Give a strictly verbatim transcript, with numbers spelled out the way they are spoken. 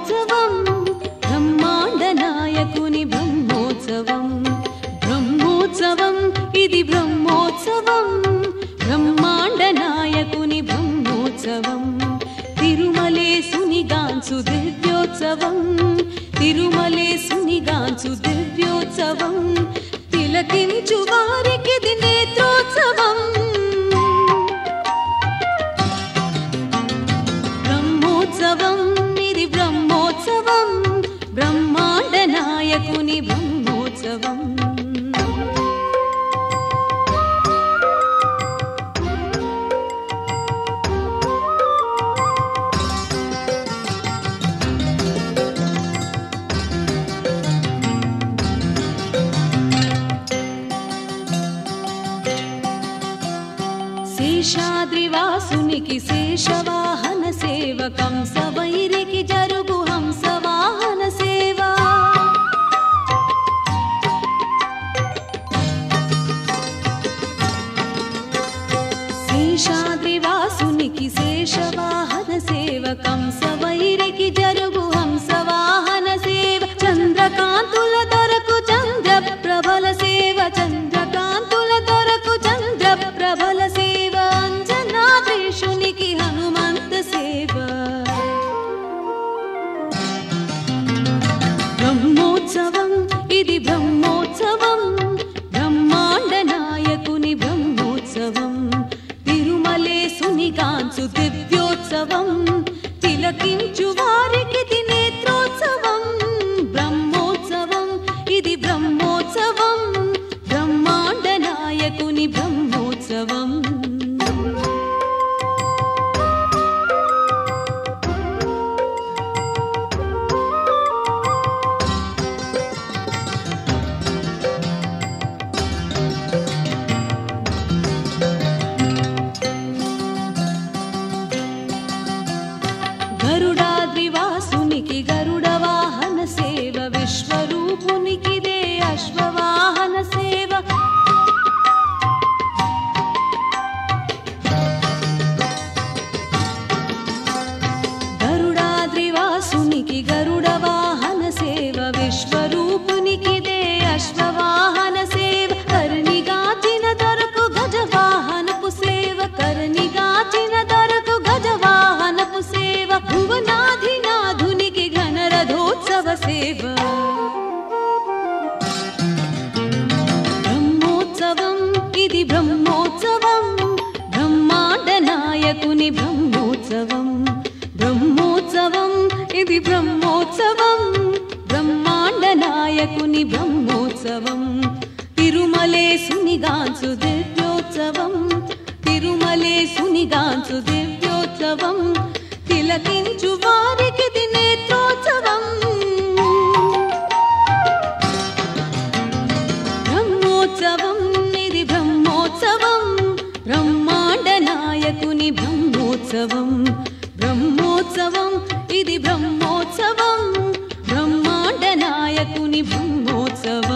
బ్రహ్మోత్సవం బ్రహ్మాండ నాయకుని బ్రహ్మోత్సవం బ్రహ్మోత్సవం ఇది బ్రహ్మోత్సవం బ్రహ్మాండ నాయకుని బ్రహ్మోత్సవం తిరుమలేశుని గాంచు దివ్యోత్సవం తిరుమలేశుని గాంచు దివ్యోత్సవం తిలకించు వారికిది నేత్రోత్సవం బ్రహ్మోత్సవం ఇది బ్రహ్మోత్సవం బ్రహ్మాండ నాయకుని బ్రహ్మోత్సవం శేషాద్రివాసునికి శేషవాహన సేవ కంసవైరికి జరుగు హంసవాహన సేవ శేషాద్రివాసునికి శేషవాహన సేవ కంసవైరికి జరుగు హంసవాహన సేవ చంద్రకాంతుల దొరకు చంద్ర ప్రభల సేవ చంద్రకాంతుల దొరకు చంద్ర ప్రభల సేవ అంజనాద్రీశునికి హనుమంత సేవ బ్రహ్మోత్సవం ఇది బ్రహ్మోత్సవం బ్రహ్మాండ నాయకుని బ్రహ్మోత్సవం తిరుమలేశుని గాంచు దివ్యోత్సవం తిలకించు వారికిది నేత్రోత్సవం బ్రహ్మోత్సవం ఇది బ్రహ్మోత్సవం బ్రహ్మాండ నాయకుని బ్రహ్మోత్సవం గరుడాద్రివాసునికి గరుడ వాహన సేవ విశ్వరూపునికిదే అశ్వవాహన సేవ గరుడాద్రివాసునికి గరుడ వాహన సేవ విశ్వరూపునికిదే అశ్వవాహన సేవ కర్ణిగాచిన దొరకు గజవాహనపు సేవ కర్ణిగాచిన దొరకు గజవాహనపు సేవ భువనాధినాధునికి ఘనరథోత్సవ సేవ బ్రహ్మోత్సవం ఇది బ్రహ్మోత్సవం బ్రహ్మాండ నాయకుని బ్రహ్మోత్సవం బ్రహ్మోత్సవం ఇది బ్రహ్మోత్సవం బ్రహ్మాండ నాయకుని బ్రహ్మోత్సవం తిరుమలేశుని గాంచు దివ్యోత్సవం తిరుమలేశుని గాంచు దివ్యోత్సవం తిలకించు వారికిది నేత్రోత్సవం బ్రహ్మోత్సవం ఇది బ్రహ్మోత్సవం బ్రహ్మాండ నాయకుని బ్రహ్మోత్సవం బ్రహ్మోత్సవం ఇది బ్రహ్మోత్సవం బ్రహ్మాండ నాయకుని బ్రహ్మోత్సవం